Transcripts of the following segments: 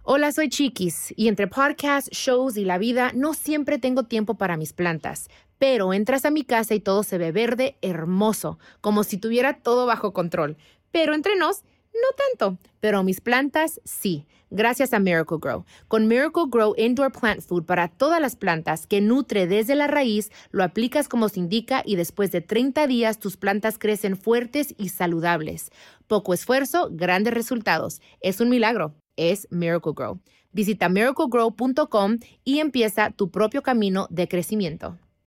Hola, soy Chiquis y entre podcasts, shows y la vida no siempre tengo tiempo para mis plantas. Pero entras a mi casa y todo se ve verde, hermoso, como si tuviera todo bajo control. Pero entre nos, no tanto. Pero mis plantas, sí, gracias a Miracle-Gro. Con Miracle-Gro Indoor Plant Food para todas las plantas que nutre desde la raíz, lo aplicas como se indica y después de 30 días tus plantas crecen fuertes y saludables. Poco esfuerzo, grandes resultados. Es un milagro. Es Miracle-Gro. Visita miraclegrow.com y empieza tu propio camino de crecimiento.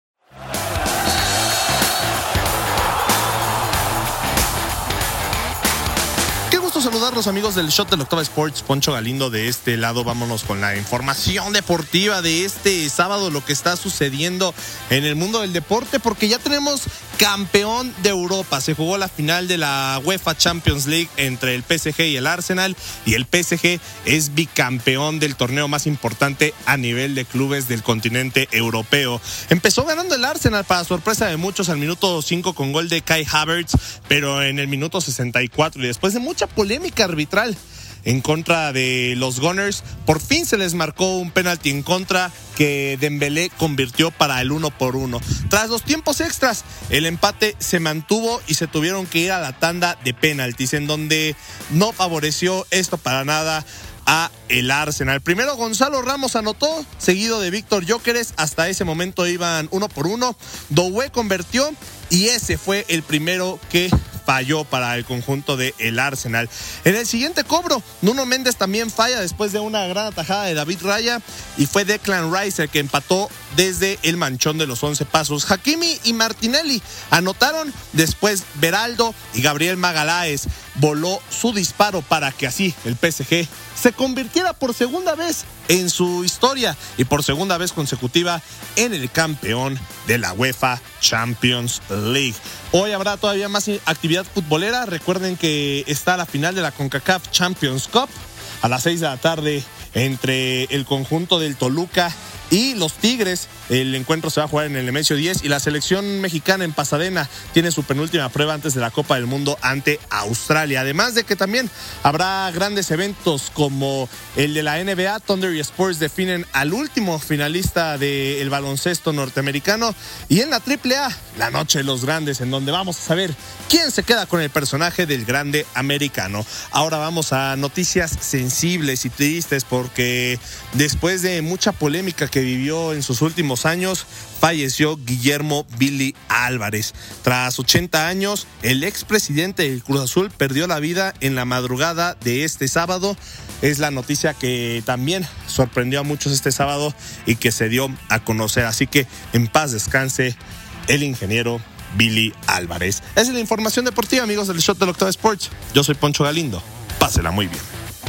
Qué gusto saludarlos, amigos del Shot del Octava Sports. Poncho Galindo de este lado. Vámonos con la información deportiva de este sábado, lo que está sucediendo en el mundo del deporte, porque ya tenemos campeón de Europa. Se jugó la final de la UEFA Champions League entre el PSG y el Arsenal, y el PSG es bicampeón del torneo más importante a nivel de clubes del continente europeo. Empezó ganando el Arsenal para sorpresa de muchos al minuto 5 con gol de Kai Havertz, pero en el minuto 64 y después de mucha polémica arbitral en contra de los Gunners, por fin se les marcó un penalti en contra que Dembélé convirtió para el 1-1. Tras los tiempos extras, el empate se mantuvo y se tuvieron que ir a la tanda de penaltis, en donde no favoreció esto para nada a el Arsenal. Primero Gonzalo Ramos anotó, seguido de Víctor Gyökeres. Hasta ese momento iban 1-1. Doué convirtió y ese fue el primero que falló para el conjunto de el Arsenal. En el siguiente cobro, Nuno Méndez también falla después de una gran atajada de David Raya, y fue Declan Rice el que empató desde el manchón de los 11 pasos. Hakimi y Martinelli anotaron, después Beraldo y Gabriel Magaláes voló su disparo para que así el PSG se convirtiera por segunda vez en su historia y por segunda vez consecutiva en el campeón de la UEFA Champions League. Hoy habrá todavía más actividad futbolera. Recuerden que está la final de la CONCACAF Champions Cup a las 6 de la tarde entre el conjunto del Toluca y los Tigres. El encuentro se va a jugar en el Nemesio 10 y la selección mexicana en Pasadena tiene su penúltima prueba antes de la Copa del Mundo ante Australia. Además de que también habrá grandes eventos como el de la NBA. Thunder y Spurs definen al último finalista del baloncesto norteamericano, y en la AAA, la noche de los grandes, en donde vamos a saber quién se queda con el personaje del grande americano. Ahora vamos a noticias sensibles y tristes, porque después de mucha polémica que vivió en sus últimos años, falleció Guillermo Billy Álvarez. Tras 80 años, el expresidente del Cruz Azul perdió la vida en la madrugada de este sábado. Es la noticia que también sorprendió a muchos este sábado y que se dio a conocer. Así que en paz descanse el ingeniero Billy Álvarez. Esa es la información deportiva, amigos del Shot del Octava Sports. Yo soy Poncho Galindo. Pásela muy bien.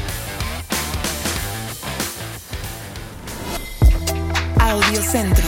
Audio Centro.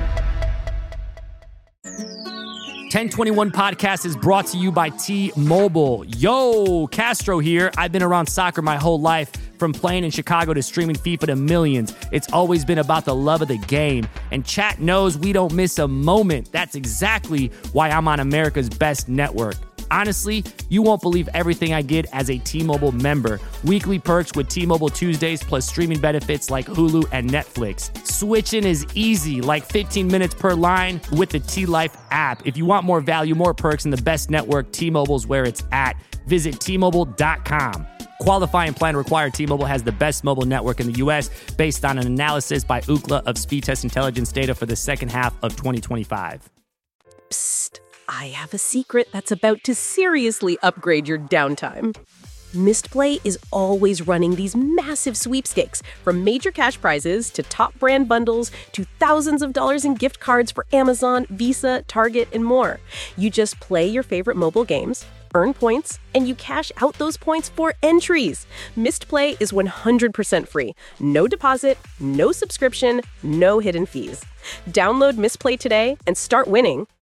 1021 Podcast is brought to you by T-Mobile. Yo, Castro here. I've been around soccer my whole life, from playing in Chicago to streaming FIFA to millions. It's always been about the love of the game. And chat knows we don't miss a moment. That's exactly why I'm on America's best network. Honestly, you won't believe everything I get as a T-Mobile member. Weekly perks with T-Mobile Tuesdays, plus streaming benefits like Hulu and Netflix. Switching is easy, like 15 minutes per line with the T-Life app. If you want more value, more perks, and the best network, T-Mobile's where it's at. Visit T-Mobile.com. Qualifying plan required. T-Mobile has the best mobile network in the U.S. based on an analysis by Ookla of speed test intelligence data for the second half of 2025. Psst. I have a secret that's about to seriously upgrade your downtime. Mistplay is always running these massive sweepstakes, from major cash prizes to top brand bundles to thousands of dollars in gift cards for Amazon, Visa, Target, and more. You just play your favorite mobile games, earn points, and you cash out those points for entries. Mistplay is 100% free. No deposit, no subscription, no hidden fees. Download Mistplay today and start winning